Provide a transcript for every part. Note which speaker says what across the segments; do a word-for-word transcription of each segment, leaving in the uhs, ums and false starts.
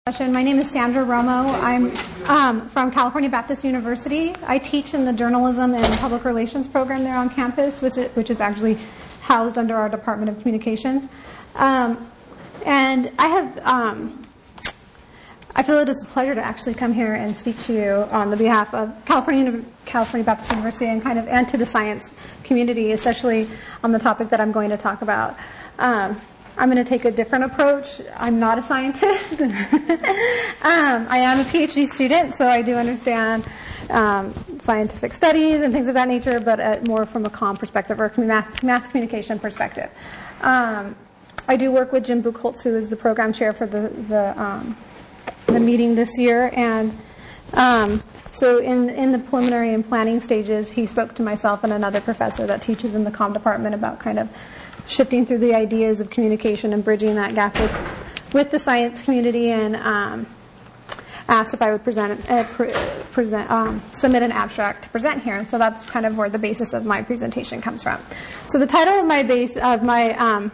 Speaker 1: My name is Sandra Romo. I'm um, from California Baptist University. I teach in the journalism and public relations program there on campus, which is, which is actually housed under our Department of Communications. Um, and I have, um, I feel it is a pleasure to actually come here and speak to you on the behalf of California, California Baptist University and kind of and to the science community, especially on the topic that I'm going to talk about. Um, I'm going to take a different approach. I'm not a scientist. um, I am a PhD student, so I do understand um, scientific studies and things of that nature, but uh, more from a comm perspective or mass, mass communication perspective. Um, I do work with Jim Buchholz, who is the program chair for the the, um, the meeting this year, and um, so in in the preliminary and planning stages, he spoke to myself and another professor that teaches in the comm department about kind of shifting through the ideas of communication and bridging that gap with, with the science community, and um, asked if I would present, uh, pre- present um, submit an abstract to present here. And so that's kind of where the basis of my presentation comes from. So the title of my base of my um,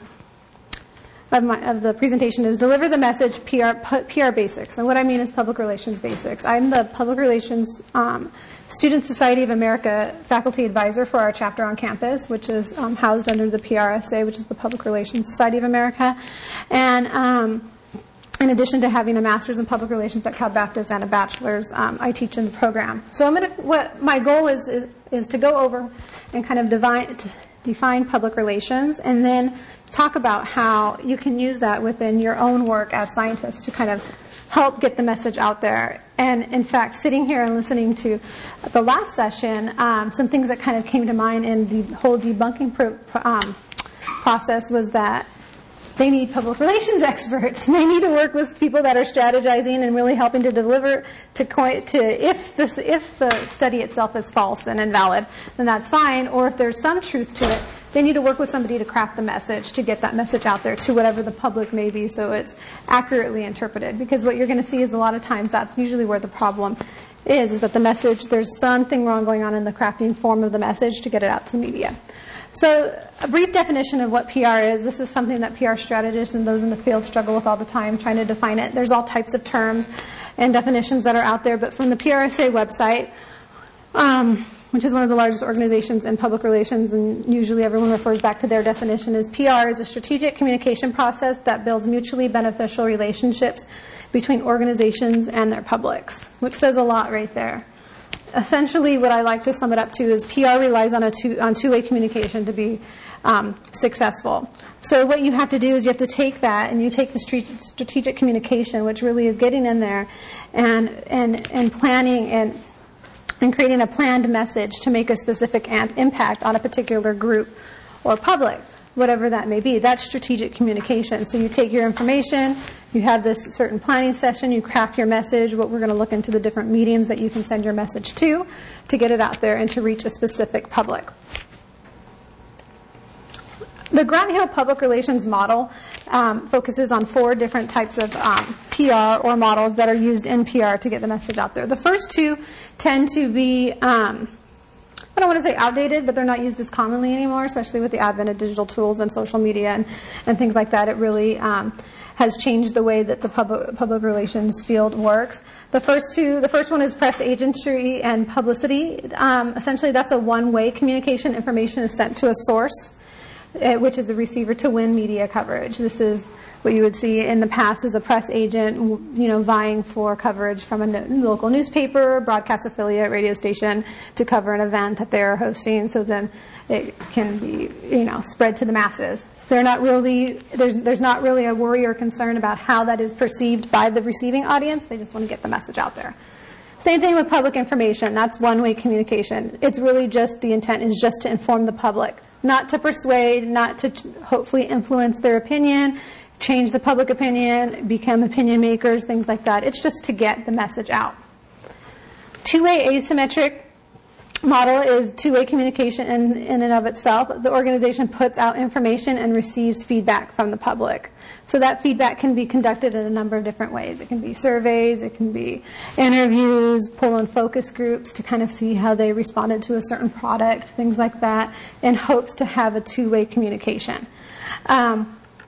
Speaker 1: of my of the presentation is "Deliver the Message: P R P R Basics." And what I mean is public relations basics. I'm the public relations um, Student Society of America faculty advisor for our chapter on campus, which is um, housed under the P R S A, which is the Public Relations Society of America. And um, in addition to having a master's in public relations at Cal Baptist and a bachelor's, um, I teach in the program. So I'm going to, what my goal is, is is to go over and kind of divine, to define public relations, and then talk about how you can use that within your own work as scientists to kind of help get the message out there. And in fact, sitting here and listening to the last session, um, some things that kind of came to mind in the whole debunking pro- um, process was that they need public relations experts. They need to work with people that are strategizing and really helping to deliver to co- to if this if the study itself is false and invalid, then that's fine. Or if there's some truth to it, they need to work with somebody to craft the message, to get that message out there to whatever the public may be, so it's accurately interpreted. Because what you're going to see is a lot of times that's usually where the problem is, is that the message, there's something wrong going on in the crafting form of the message to get it out to the media. So a brief definition of what P R is. This is something that P R strategists and those in the field struggle with all the time, trying to define it. There's all types of terms and definitions that are out there, but from the P R S A website, um, which is one of the largest organizations in public relations, and usually everyone refers back to their definition, is P R is a strategic communication process that builds mutually beneficial relationships between organizations and their publics, which says a lot right there. Essentially, what I like to sum it up to is P R relies on a two, on two-way communication to be um, successful. So what you have to do is you have to take that and you take the strategic communication, which really is getting in there and and and planning and and creating a planned message to make a specific impact on a particular group or public, whatever that may be. That's strategic communication. So you take your information, you have this certain planning session, you craft your message, what we're going to look into the different mediums that you can send your message to, to get it out there and to reach a specific public. The Grant Hill Public Relations Model um, focuses on four different types of um, P R or models that are used in P R to get the message out there. The first two tend to be, um, I don't want to say outdated, but they're not used as commonly anymore, especially with the advent of digital tools and social media and, and things like that. It really um, has changed the way that the public, public relations field works. The first two, the first one is press agency and publicity. Um, essentially, that's a one-way communication. Information is sent to a source, which is a receiver, to win media coverage. This is what you would see in the past as a press agent, you know, vying for coverage from a local newspaper, broadcast affiliate, radio station to cover an event that they're hosting, so then it can be, you know, spread to the masses. They're not really, there's there's not really a worry or concern about how that is perceived by the receiving audience. They just want to get the message out there. Same thing with public information. That's one-way communication. It's really just, the intent is just to inform the public, not to persuade, not to hopefully influence their opinion, change the public opinion, become opinion makers, things like that. It's just to get the message out. Two-way asymmetric model is two-way communication in, in and of itself. The organization puts out information and receives feedback from the public. So that feedback can be conducted in a number of different ways. It can be surveys, it can be interviews, pull and focus groups to kind of see how they responded to a certain product, things like that, in hopes to have a two-way communication. Um,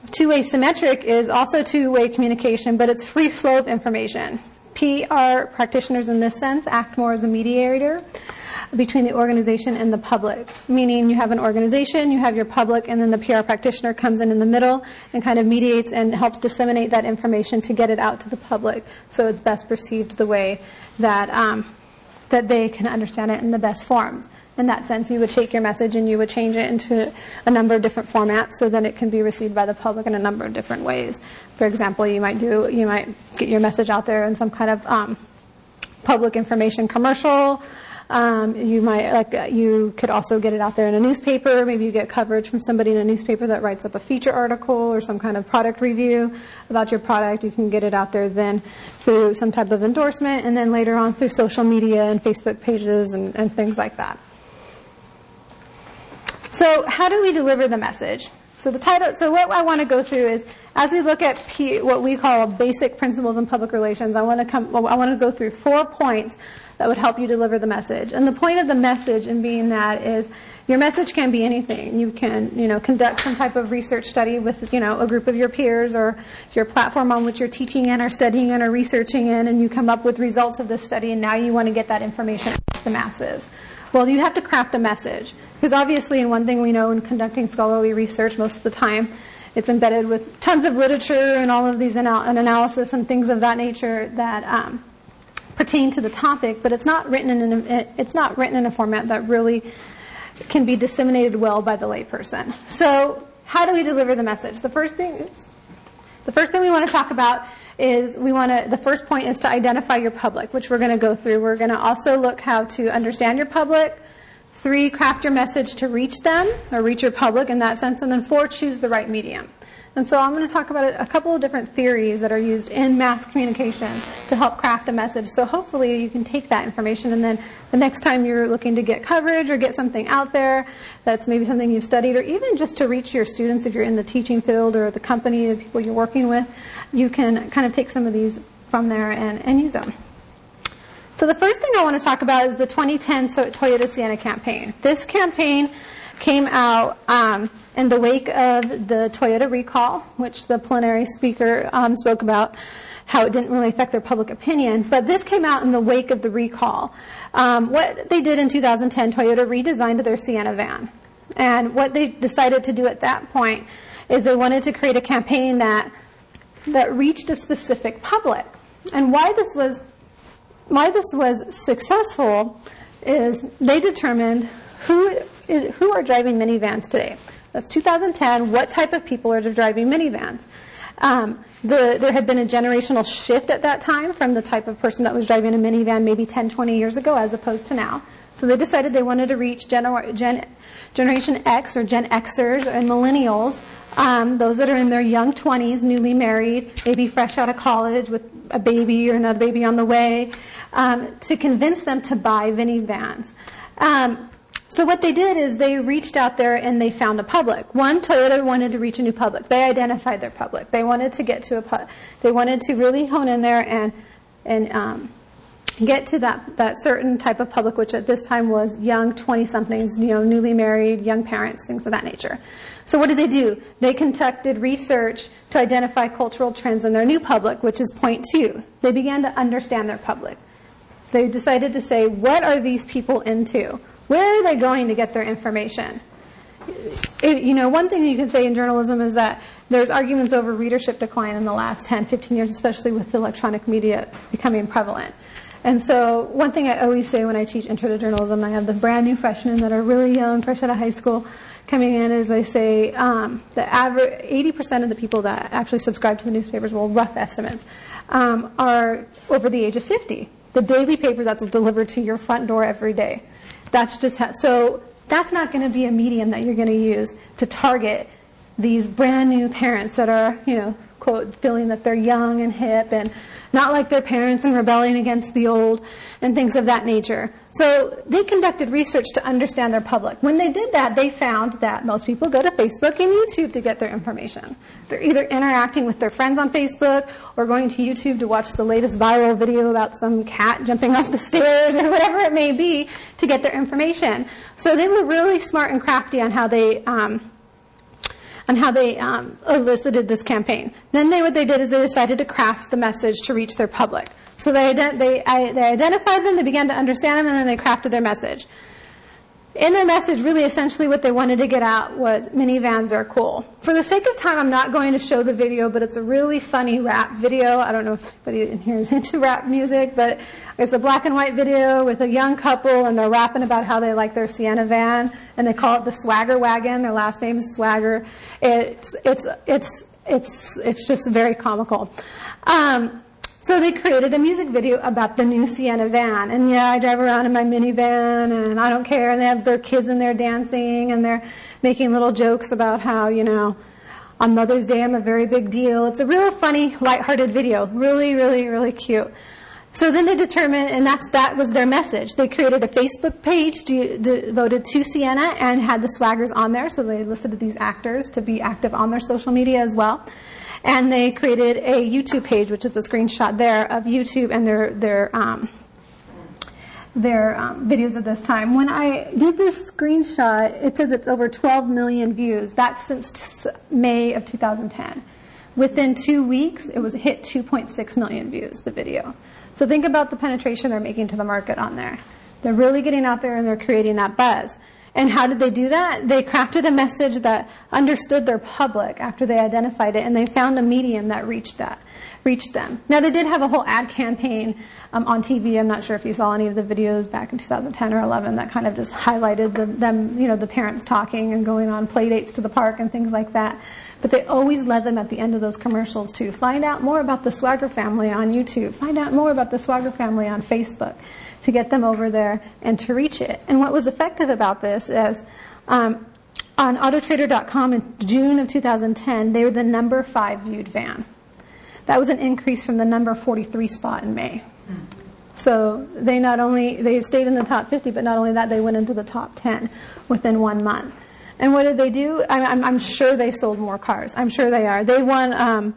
Speaker 1: two-way symmetric is also two-way communication, but it's free flow of information. P R practitioners in this sense act more as a mediator between the organization and the public, meaning you have an organization, you have your public, and then the P R practitioner comes in in the middle and kind of mediates and helps disseminate that information to get it out to the public so it's best perceived the way that um, that they can understand it in the best forms. In that sense, you would take your message and you would change it into a number of different formats so that it can be received by the public in a number of different ways. For example, you might do you might get your message out there in some kind of um, public information commercial. Um, you might like uh, you could also get it out there in a newspaper. Maybe you get coverage from somebody in a newspaper that writes up a feature article or some kind of product review about your product. You can get it out there then through some type of endorsement, and then later on through social media and Facebook pages and, and things like that. So how do we deliver the message? So the title. So what I want to go through is, as we look at P, what we call basic principles in public relations, I want to come. I want to go through four points that would help you deliver the message. And the point of the message in being that is, your message can be anything. You can, you know, conduct some type of research study with, you know, a group of your peers, or your platform on which you're teaching in or studying in or researching in, and you come up with results of this study, and now you want to get that information out to the masses. Well, you have to craft a message. Because obviously, in one thing we know in conducting scholarly research most of the time, it's embedded with tons of literature and all of these anal- and analysis and things of that nature that um, pertain to the topic, but it's not written in an, it's not written in a format that really can be disseminated well by the layperson. So, how do we deliver the message? The first thing, the first thing we want to talk about is we want to. The first point is to identify your public, which we're going to go through. We're going to also look how to understand your public. Three, craft your message to reach them, or reach your public in that sense. And then four, choose the right medium. And so I'm going to talk about a couple of different theories that are used in mass communication to help craft a message. So hopefully you can take that information, and then the next time you're looking to get coverage or get something out there that's maybe something you've studied, or even just to reach your students if you're in the teaching field or the company, the people you're working with, you can kind of take some of these from there and, and use them. So the first thing I want to talk about is the twenty ten Toyota Sienna campaign. This campaign came out um, in the wake of the Toyota recall, which the plenary speaker um, spoke about, how it didn't really affect their public opinion. But this came out in the wake of the recall. Um, what they did in two thousand ten, Toyota redesigned their Sienna van. And what they decided to do at that point is they wanted to create a campaign that that reached a specific public. And why this was why this was successful is they determined who is who are driving minivans today. That's two thousand ten. What type of people are driving minivans? Um, the, there had been a generational shift at that time from the type of person that was driving a minivan maybe ten, twenty years ago as opposed to now. So they decided they wanted to reach gener- gen- Generation X or Gen Xers and millennials, um, those that are in their young twenties, newly married, maybe fresh out of college with a baby or another baby on the way, um, to convince them to buy minivans. Um, So what they did is they reached out there and they found a public. One, Toyota wanted to reach a new public. They identified their public. They wanted to get to a pu- they wanted to really hone in there and and um, get to that that certain type of public, which at this time was young twenty-somethings, you know, newly married, young parents, things of that nature. So what did they do? They conducted research to identify cultural trends in their new public, which is point two. They began to understand their public. They decided to say, what are these people into? Where are they going to get their information? It, you know, one thing you can say in journalism is that there's arguments over readership decline in the last ten, fifteen years, especially with electronic media becoming prevalent. And so one thing I always say when I teach intro to journalism, I have the brand new freshmen that are really young, fresh out of high school, coming in, is I say um, the average eighty percent of the people that actually subscribe to the newspapers, well, rough estimates, um, are over the age of fifty. The daily paper that's delivered to your front door every day. That's just how, so that's not going to be a medium that you're going to use to target these brand new parents that are, you know, quote, feeling that they're young and hip and not like their parents and rebelling against the old and things of that nature. So they conducted research to understand their public. When they did that, they found that most people go to Facebook and YouTube to get their information. They're either interacting with their friends on Facebook or going to YouTube to watch the latest viral video about some cat jumping off the stairs or whatever it may be to get their information. So they were really smart and crafty on how they um, on how they um, elicited this campaign. Then they, what they did is they decided to craft the message to reach their public. So they, ident- they, I, they identified them, they began to understand them, and then they crafted their message. In their message, really essentially what they wanted to get out was minivans are cool. For the sake of time, I'm not going to show the video, but it's a really funny rap video. I don't know if anybody in here is into rap music, but it's a black and white video with a young couple, and they're rapping about how they like their Sienna van, and they call it the Swagger Wagon. Their last name is Swagger. It's it's it's it's it's just very comical. Um, So they created a music video about the new Sienna van. And yeah, I drive around in my minivan and I don't care. And they have their kids in there dancing and they're making little jokes about how, you know, on Mother's Day I'm a very big deal. It's a real funny, lighthearted video. Really, really, really cute. So then they determined, and that's, that was their message. They created a Facebook page de- devoted to Sienna and had the swaggers on there. So they listed these actors to be active on their social media as well. And they created a YouTube page, which is a screenshot there of YouTube and their their um, their um, videos at this time. When I did this screenshot, it says it's over twelve million views. That's since May of two thousand ten. Within two weeks, it was hit two point six million views, the video. So think about the penetration they're making to the market on there. They're really getting out there and they're creating that buzz. And how did they do that? They crafted a message that understood their public after they identified it, and they found a medium that reached that, reached them. Now, they did have a whole ad campaign um, on T V. I'm not sure if you saw any of the videos back in two thousand ten or eleven that kind of just highlighted the, them, you know, the parents talking and going on play dates to the park and things like that. But they always led them at the end of those commercials to find out more about the Swagger family on YouTube, find out more about the Swagger family on Facebook, to get them over there and to reach it. And what was effective about this is um, on Auto Trader dot com in June of two thousand ten, they were the number five viewed van. That was an increase from the number forty-three spot in May. So they not only, they stayed in the top fifty, but not only that, they went into the top ten within one month. And what did they do? I'm, I'm sure they sold more cars. I'm sure they are. They won... Um,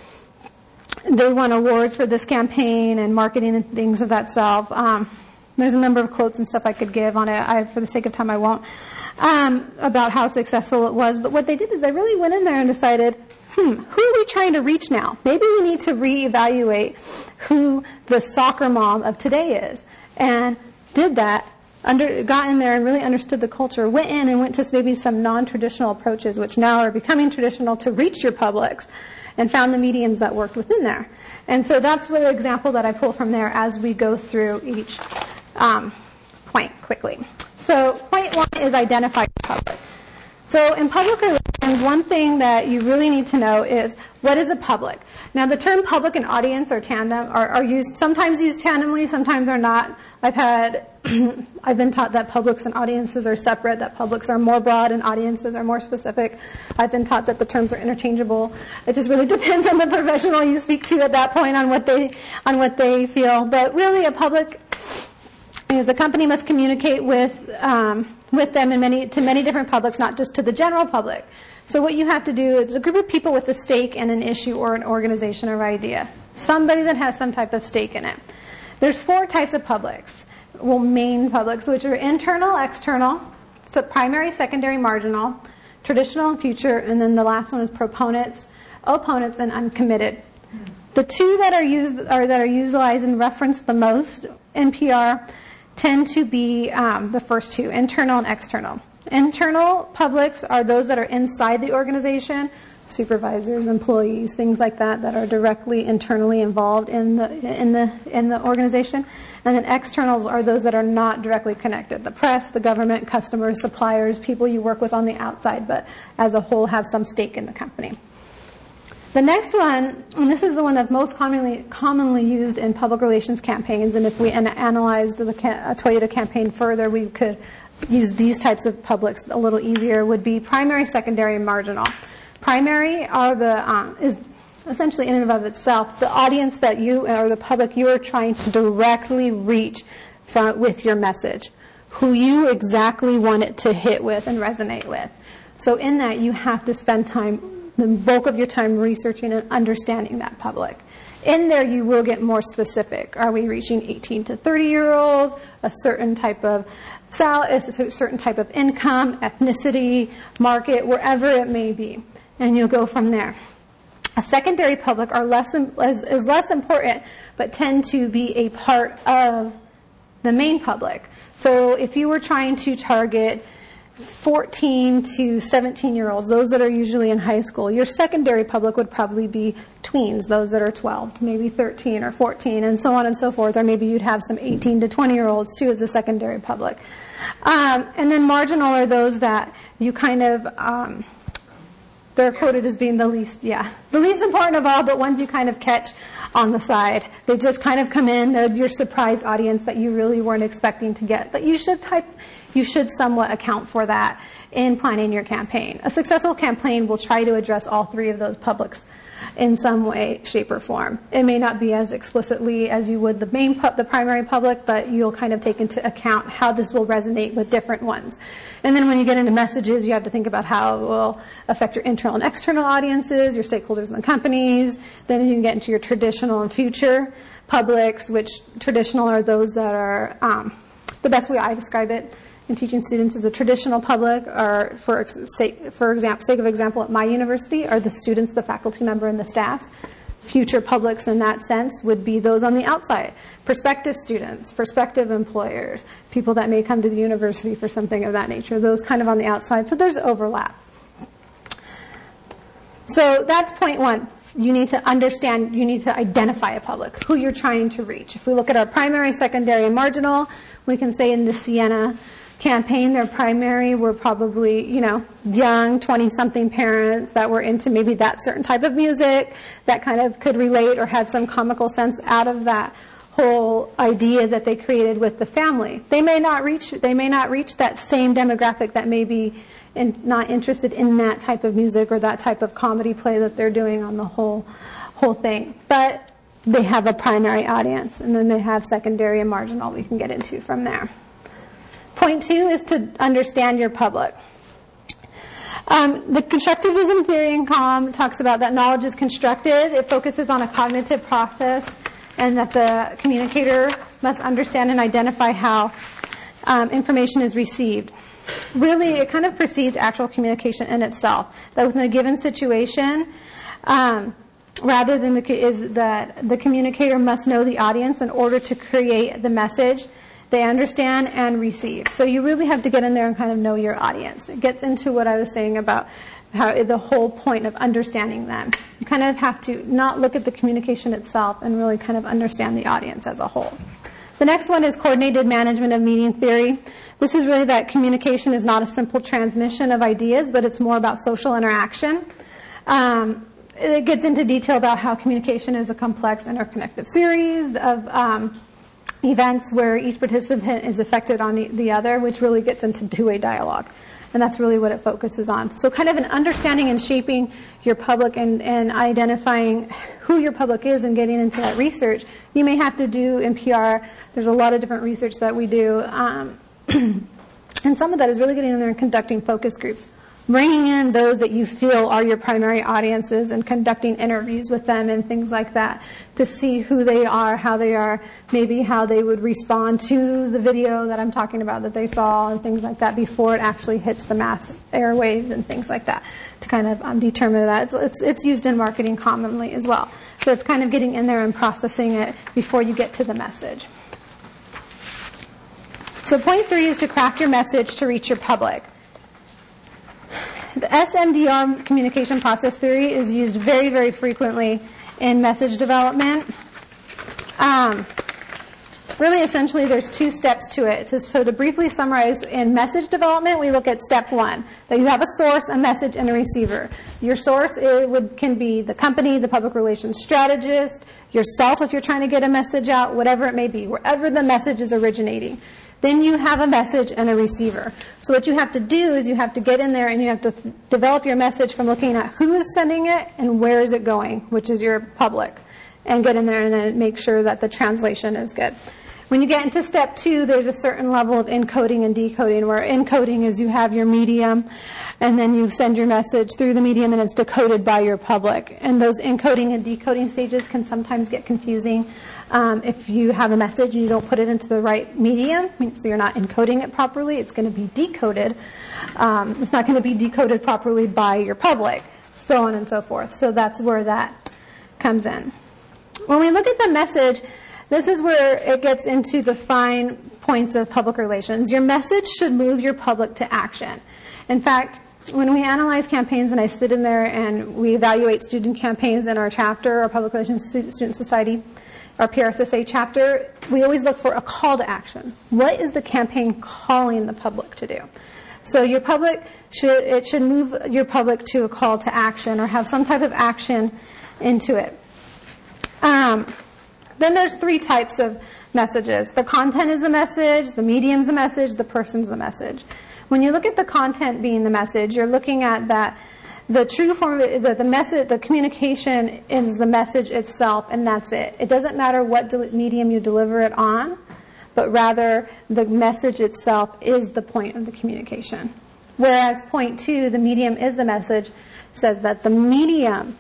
Speaker 1: They won awards for this campaign and marketing and things of that self. Um, there's a number of quotes and stuff I could give on it. I, for the sake of time, I won't, um, about how successful it was. But what they did is they really went in there and decided, hmm, who are we trying to reach now? Maybe we need to reevaluate who the soccer mom of today is. And did that, under, got in there and really understood the culture, went in and went to maybe some non-traditional approaches, which now are becoming traditional to reach your publics, and found the mediums that worked within there. And so that's the example that I pull from there as we go through each um, point quickly. So point one is identify your public. So in public relations, one thing that you really need to know is, what is a public? Now, the term public and audience are tandem, are, are used, sometimes used tandemly, sometimes are not. I've had, I've been taught that publics and audiences are separate, that publics are more broad and audiences are more specific. I've been taught that the terms are interchangeable. It just really depends on the professional you speak to at that point on what they, on what they feel. But really, a public is a company must communicate with, um, with them in many, to many different publics, not just to the general public. So what you have to do is a group of people with a stake in an issue or an organization or idea. Somebody that has some type of stake in it. There's four types of publics. Well, main publics, which are internal, external, so primary, secondary, marginal, traditional and future, and then the last one is proponents, opponents, and uncommitted. The two that are used or that are utilized and referenced the most in P R tend to be um, the first two, internal and external. Internal publics are those that are inside the organization, supervisors, employees, things like that, that are directly internally involved in the in the in the organization. And then externals are those that are not directly connected: the press, the government, customers, suppliers, people you work with on the outside, but as a whole have some stake in the company. The next one, and this is the one that's most commonly commonly used in public relations campaigns, and if we an- analyzed the ca- a Toyota campaign further, we could use these types of publics a little easier, would be primary, secondary, and marginal. Primary are the um, is essentially in and of itself the audience that you, or the public you are trying to directly reach from, with your message, who you exactly want it to hit with and resonate with. So in that, you have to spend time, the bulk of your time, researching and understanding that public. In there, you will get more specific. Are we reaching eighteen to thirty year olds, a certain type of sal- a certain type of income, ethnicity, market, wherever it may be. and you'll go from there. A secondary public are less is, is less important, but tend to be a part of the main public. So if you were trying to target fourteen to seventeen year olds, those that are usually in high school, your secondary public would probably be tweens, those that are twelve to maybe thirteen or fourteen, and so on and so forth. Or maybe you'd have some eighteen to twenty year olds too as a secondary public. Um, and then marginal are those that you kind of, um, they're quoted as being the least, yeah, the least important of all, but ones you kind of catch on the side. They just kind of come in. They're your surprise audience that you really weren't expecting to get. But you should type, you should somewhat account for that in planning your campaign. A successful campaign will try to address all three of those publics in some way, shape, or form. It may not be as explicitly as you would the main, pu- the primary public, but you'll kind of take into account how this will resonate with different ones. And then when you get into messages, you have to think about how it will affect your internal and external audiences, your stakeholders in the companies. Then you can get into your traditional and future publics, which traditional are those that are, um, the best way I describe it in teaching students is a traditional public, or for sake, for example, sake of example, at my university, are the students, the faculty member, and the staffs. Future publics in that sense would be those on the outside, prospective students, prospective employers, people that may come to the university for something of that nature, those kind of on the outside. So there's overlap. So that's point one. You need to understand, you need to identify a public, who you're trying to reach. If we look at our primary, secondary, and marginal, we can say in the Sienna campaign, their primary were probably, you know, young twenty-something parents that were into maybe that certain type of music that kind of could relate or had some comical sense out of that whole idea that they created with the family. They may not reach, they may not reach that same demographic that may be in, not interested in that type of music or that type of comedy play that they're doing on the whole whole thing. But they have a primary audience, and then they have secondary and marginal we can get into from there. Point two is to understand your public. Um, the constructivism theory in COM talks about that knowledge is constructed. It focuses on a cognitive process, and that the communicator must understand and identify how um, information is received. Really, it kind of precedes actual communication in itself. That within a given situation, um, rather than the, is that the communicator must know the audience in order to create the message they understand and receive. So you really have to get in there and kind of know your audience. It gets into what I was saying about how the whole point of understanding them. You kind of have to not look at the communication itself and really kind of understand the audience as a whole. The next one is coordinated management of meeting theory. This is really that communication is not a simple transmission of ideas, but it's more about social interaction. Um, it gets into detail about how communication is a complex, interconnected series of um, events where each participant is affected on the, the other, which really gets into two-way dialogue. And that's really what it focuses on. So kind of an understanding and shaping your public and, and identifying who your public is and getting into that research. You may have to do in P R. There's a lot of different research that we do. Um, and some of that is really getting in there and conducting focus groups. Bringing in those that you feel are your primary audiences and conducting interviews with them and things like that to see who they are, how they are, maybe how they would respond to the video that I'm talking about that they saw and things like that before it actually hits the mass airwaves and things like that to kind of um, determine that. It's, it's, it's used in marketing commonly as well. So it's kind of getting in there and processing it before you get to the message. So point three is to craft your message to reach your public. The S M D R communication process theory is used very, very frequently in message development. Um, really, essentially, there's two steps to it. So, so to briefly summarize, in message development, we look at step one, that you have a source, a message, and a receiver. Your source it would, can be the company, the public relations strategist, yourself if you're trying to get a message out, whatever it may be, wherever the message is originating. Then you have a message and a receiver. So what you have to do is you have to get in there and you have to th- develop your message from looking at who is sending it and where is it going, which is your public, and get in there and then make sure that the translation is good. When you get into step two, there's a certain level of encoding and decoding, where encoding is you have your medium and then you send your message through the medium and it's decoded by your public. And those encoding and decoding stages can sometimes get confusing. Um, if you have a message and you don't put it into the right medium, so you're not encoding it properly, it's going to be decoded. Um, it's not going to be decoded properly by your public. so on and so forth. So that's where that comes in. When we look at the message, this is where it gets into the fine points of public relations. Your message should move your public to action. In fact, when we analyze campaigns, and I sit in there and we evaluate student campaigns in our chapter, our Public Relations Student Society, our P R S S A chapter, we always look for a call to action. What is the campaign calling the public to do? So your public should, it should move your public to a call to action or have some type of action into it. Um, then there's three types of messages. The content is the message, the medium's the message, the person's the message. When you look at the content being the message, you're looking at that the true form of it, the, the message, the communication is the message itself, and that's it. It doesn't matter what de- medium you deliver it on, but rather the message itself is the point of the communication. Whereas point two, the medium is the message, says that the medium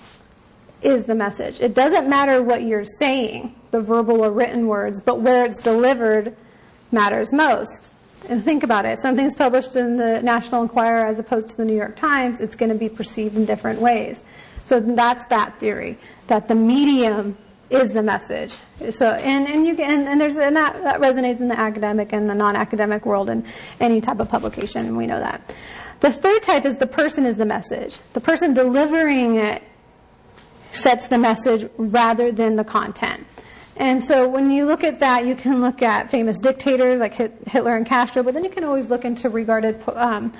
Speaker 1: is the message. It doesn't matter what you're saying, the verbal or written words, but where it's delivered matters most. And think about it. If something's published in the National Enquirer as opposed to the New York Times, it's going to be perceived in different ways. So that's that theory, that the medium is the message. So and, and you can and, and there's and that, that resonates in the academic and the non-academic world and any type of publication, and we know that. The third type is the person is the message. The person delivering it sets the message rather than the content. And so when you look at that, you can look at famous dictators like Hitler and Castro, but then you can always look into regarded, um,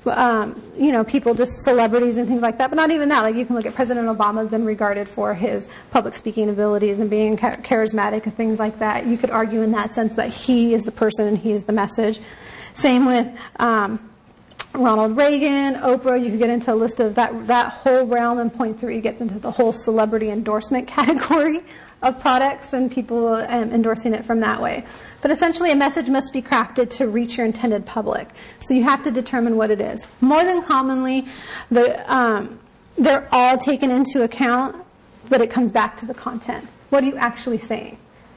Speaker 1: um, you know, people, just celebrities and things like that. But not even that. Like you can look at President Obama has been regarded for his public speaking abilities and being charismatic and things like that. You could argue in that sense that he is the person and he is the message. Same with um, Ronald Reagan, Oprah. You could get into a list of that that whole realm, and point three gets into the whole celebrity endorsement category of products and people um, endorsing it from that way. But essentially a message must be crafted to reach your intended public. So you have to determine what it is. More than commonly, the, um, they're all taken into account, but it comes back to the content. What are you actually saying?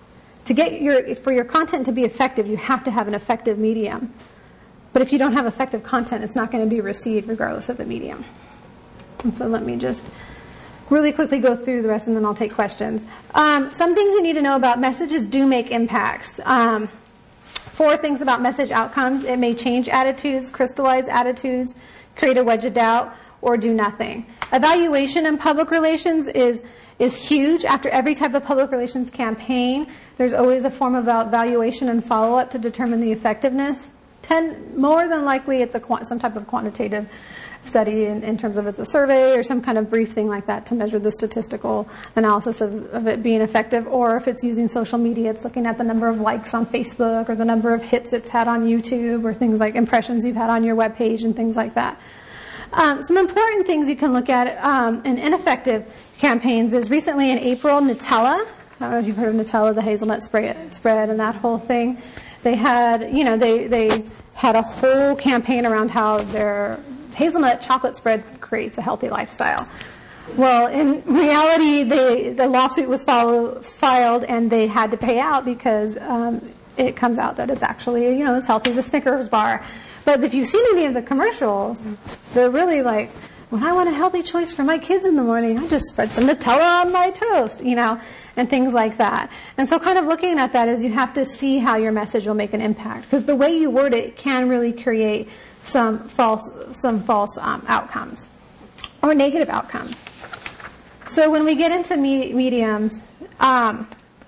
Speaker 1: To get your, for your content to be effective, you have to have an effective medium. But if you don't have effective content, it's not going to be received regardless of the medium. And so let me just really quickly go through the rest, and then I'll take questions. Um, some things you need to know about messages do make impacts. Um, four things about message outcomes. It may change attitudes, crystallize attitudes, create a wedge of doubt, or do nothing. Evaluation in public relations is is huge. After every type of public relations campaign, there's always a form of evaluation and follow-up to determine the effectiveness. Ten, more than likely, it's a some type of quantitative study in, in terms of it's a survey or some kind of brief thing like that to measure the statistical analysis of, of it being effective. Or if it's using social media, it's looking at the number of likes on Facebook or the number of hits it's had on YouTube or things like impressions you've had on your web page and things like that. Um, some important things you can look at um, in ineffective campaigns is recently in April, Nutella. I don't know if you've heard of Nutella, the hazelnut spread, spread and that whole thing. They had, you know, they, they had a whole campaign around how their hazelnut chocolate spread creates a healthy lifestyle. Well, in reality, they, the lawsuit was follow, filed and they had to pay out because um, it comes out that it's actually, you know, as healthy as a Snickers bar. But if you've seen any of the commercials, they're really like, when I want a healthy choice for my kids in the morning, I just spread some Nutella on my toast, you know, and things like that. And so kind of looking at that is you have to see how your message will make an impact. Because the way you word it can really create some false some false um, outcomes or negative outcomes. So when we get into me- mediums, um,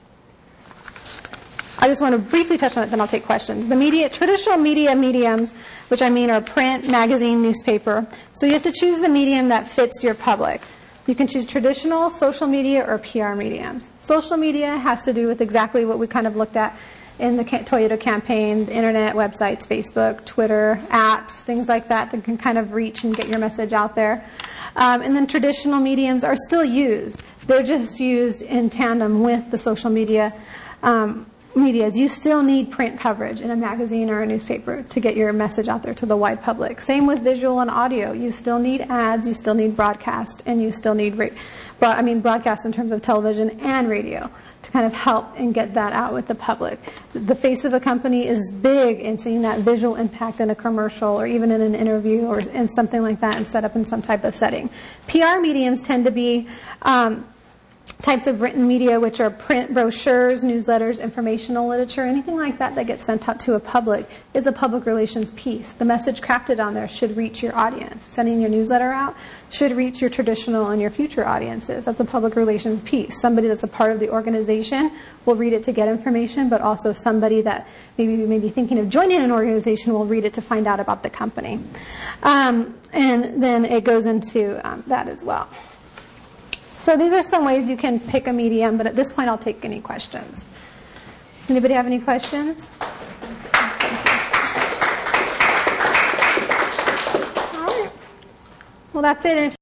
Speaker 1: I just want to briefly touch on it, then I'll take questions. The media, traditional media mediums, which I mean are print, magazine, newspaper. So you have to choose the medium that fits your public. You can choose traditional, social media, or P R mediums. Social media has to do with exactly what we kind of looked at in the Toyota campaign, the internet, websites, Facebook, Twitter, apps, things like that that can kind of reach and get your message out there. Um, and then traditional mediums are still used. They're just used in tandem with the social media um, medias, you still need print coverage in a magazine or a newspaper to get your message out there to the wide public. Same with visual and audio. You still need ads, you still need broadcast, and you still need, ra- I mean, broadcast in terms of television and radio to kind of help and get that out with the public. The face of a company is big in seeing that visual impact in a commercial or even in an interview or in something like that and set up in some type of setting. P R mediums tend to be um, types of written media, which are print brochures, newsletters, informational literature, anything like that that gets sent out to a public is a public relations piece. The message crafted on there should reach your audience. Sending your newsletter out should reach your traditional and your future audiences. That's a public relations piece. Somebody that's a part of the organization will read it to get information, but also somebody that maybe may be thinking of joining an organization will read it to find out about the company. Um, and then it goes into um, that as well. So these are some ways you can pick a medium, but at this point I'll take any questions. Anybody have any questions? All right. Well, that's it.